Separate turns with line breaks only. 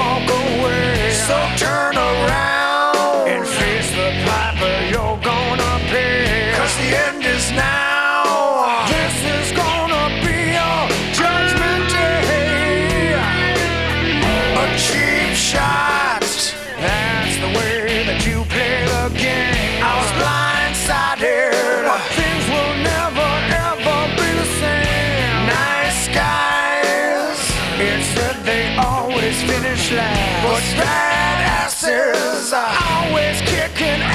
walk away. So turn around and face the piper you're gonna pay. 'Cause the end is now. This is gonna be your judgment day. A cheap shot, that's the way that you play the game. I was blindsided, but things will never ever be the same. Nice guys, it said they always finish last, but badasses are always kicking